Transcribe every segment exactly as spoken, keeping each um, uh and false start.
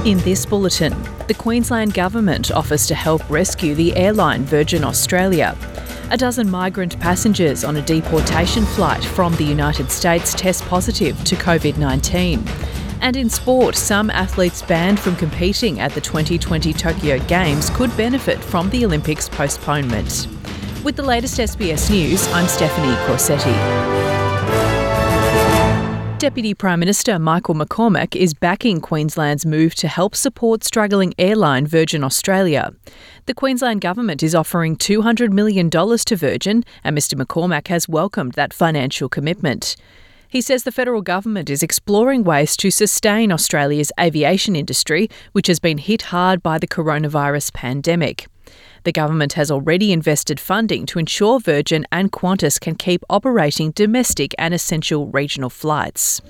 In this bulletin, the Queensland Government offers to help rescue the airline Virgin Australia. A dozen migrant passengers on a deportation flight from the United States test positive to covid nineteen. And in sport, some athletes banned from competing at the twenty twenty Tokyo Games could benefit from the Olympics postponement. With the latest S B S News, I'm Stephanie Corsetti. Deputy Prime Minister Michael McCormack is backing Queensland's move to help support struggling airline Virgin Australia. The Queensland Government is offering two hundred million dollars to Virgin, and Mr McCormack has welcomed that financial commitment. He says the federal government is exploring ways to sustain Australia's aviation industry, which has been hit hard by the coronavirus pandemic. The government has already invested funding to ensure Virgin and Qantas can keep operating domestic and essential regional flights.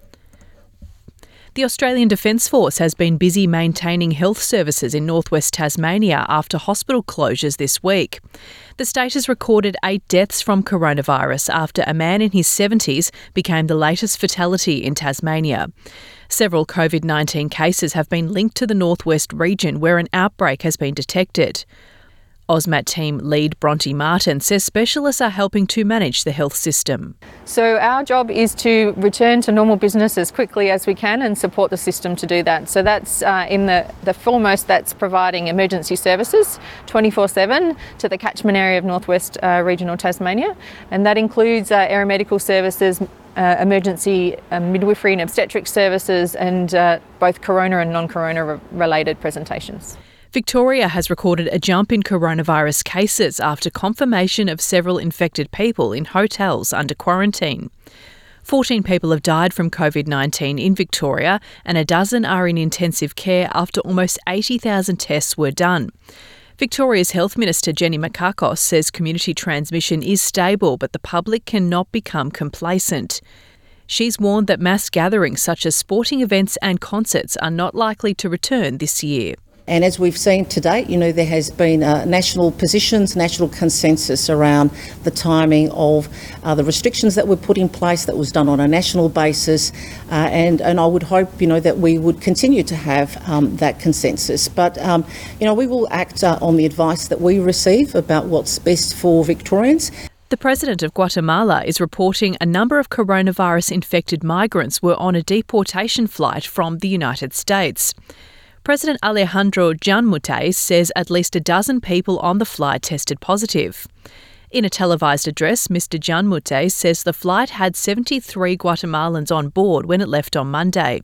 The Australian Defence Force has been busy maintaining health services in northwest Tasmania after hospital closures this week. The state has recorded eight deaths from coronavirus after a man in his seventies became the latest fatality in Tasmania. Several covid nineteen cases have been linked to the northwest region where an outbreak has been detected. AUSMAT team lead Bronte Martin says specialists are helping to manage the health system. So our job is to return to normal business as quickly as we can and support the system to do that. So that's uh, in the, the foremost, that's providing emergency services twenty-four seven to the catchment area of northwest uh, regional Tasmania, and that includes uh, aeromedical services, Uh, emergency uh, midwifery and obstetric services, and uh, both corona and non-corona re- related presentations. Victoria has recorded a jump in coronavirus cases after confirmation of several infected people in hotels under quarantine. fourteen people have died from covid nineteen in Victoria, and a dozen are in intensive care after almost eighty thousand tests were done. Victoria's Health Minister Jenny Mikakos says community transmission is stable, but the public cannot become complacent. She's warned that mass gatherings such as sporting events and concerts are not likely to return this year. And as we've seen to date, you know, there has been uh, national positions, national consensus around the timing of uh, the restrictions that were put in place. That was done on a national basis, uh, and and I would hope, you know, that we would continue to have um, that consensus. But um, you know, we will act uh, on the advice that we receive about what's best for Victorians. The President of Guatemala is reporting a number of coronavirus-infected migrants were on a deportation flight from the United States. President Alejandro Gianmutes says at least a dozen people on the flight tested positive. In a televised address, Mister Gianmutes says the flight had seventy-three Guatemalans on board when it left on Monday.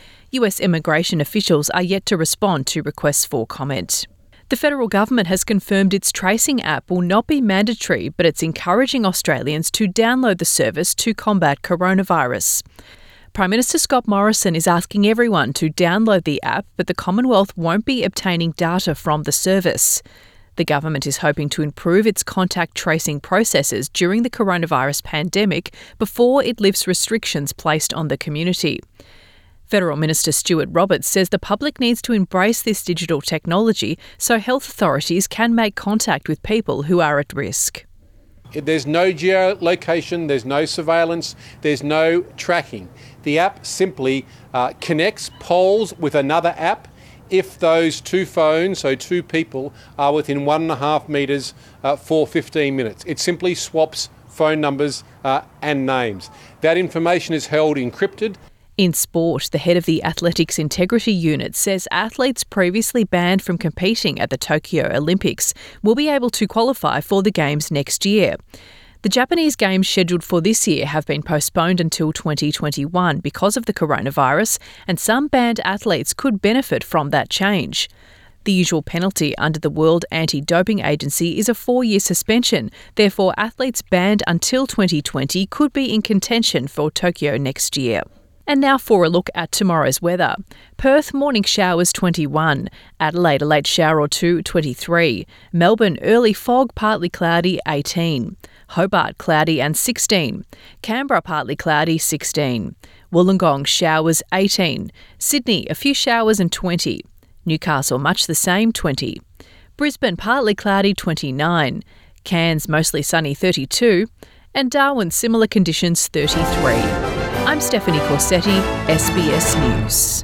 U S immigration officials are yet to respond to requests for comment. The federal government has confirmed its tracing app will not be mandatory, but it's encouraging Australians to download the service to combat coronavirus. Prime Minister Scott Morrison is asking everyone to download the app, but the Commonwealth won't be obtaining data from the service. The government is hoping to improve its contact tracing processes during the coronavirus pandemic before it lifts restrictions placed on the community. Federal Minister Stuart Roberts says the public needs to embrace this digital technology so health authorities can make contact with people who are at risk. There's no geolocation, there's no surveillance, there's no tracking. The app simply uh, connects polls with another app if those two phones, so two people, are within one and a half metres uh, for fifteen minutes. It simply swaps phone numbers uh, and names. That information is held encrypted. In sport, the head of the Athletics Integrity Unit says athletes previously banned from competing at the Tokyo Olympics will be able to qualify for the Games next year. The Japanese Games scheduled for this year have been postponed until twenty twenty-one because of the coronavirus, and some banned athletes could benefit from that change. The usual penalty under the World Anti-Doping Agency is a four-year suspension. Therefore, athletes banned until twenty twenty could be in contention for Tokyo next year. And now for a look at tomorrow's weather. Perth, morning showers twenty-one. Adelaide, a late shower or two, twenty-three. Melbourne, early fog, partly cloudy, eighteen. Hobart, cloudy and sixteen. Canberra, partly cloudy, sixteen. Wollongong, showers, eighteen. Sydney, a few showers and twenty. Newcastle, much the same, twenty. Brisbane, partly cloudy, twenty-nine. Cairns, mostly sunny, thirty-two. And Darwin, similar conditions, thirty-three. I'm Stephanie Corsetti, S B S News.